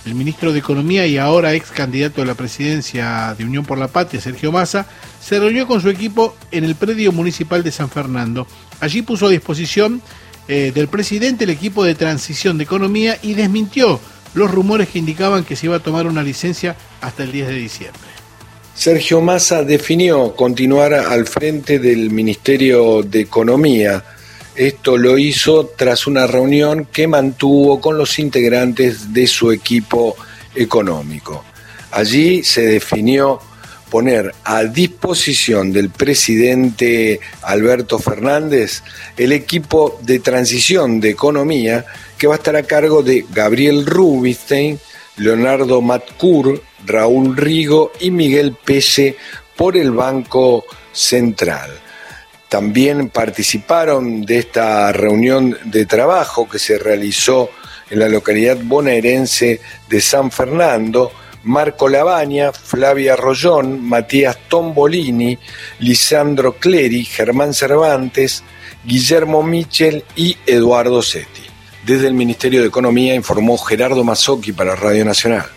El ministro de Economía y ahora ex candidato a la presidencia de Unión por la Patria, Sergio Massa, se reunió con su equipo en el predio municipal de San Fernando. Allí puso a disposición del presidente el equipo de transición de economía y desmintió los rumores que indicaban que se iba a tomar una licencia hasta el 10 de diciembre. Sergio Massa definió continuar al frente del Ministerio de Economía. Esto lo hizo tras una reunión que mantuvo con los integrantes de su equipo económico. Allí se definió poner a disposición del presidente Alberto Fernández el equipo de transición de economía que va a estar a cargo de Gabriel Rubinstein, Leonardo Matcur, Raúl Rigo y Miguel Pelle por el Banco Central. También participaron de esta reunión de trabajo que se realizó en la localidad bonaerense de San Fernando, Marco Lavagna, Flavia Rollón, Matías Tombolini, Lisandro Cleri, Germán Cervantes, Guillermo Michel y Eduardo Setti. Desde el Ministerio de Economía informó Gerardo Mazzocchi para Radio Nacional.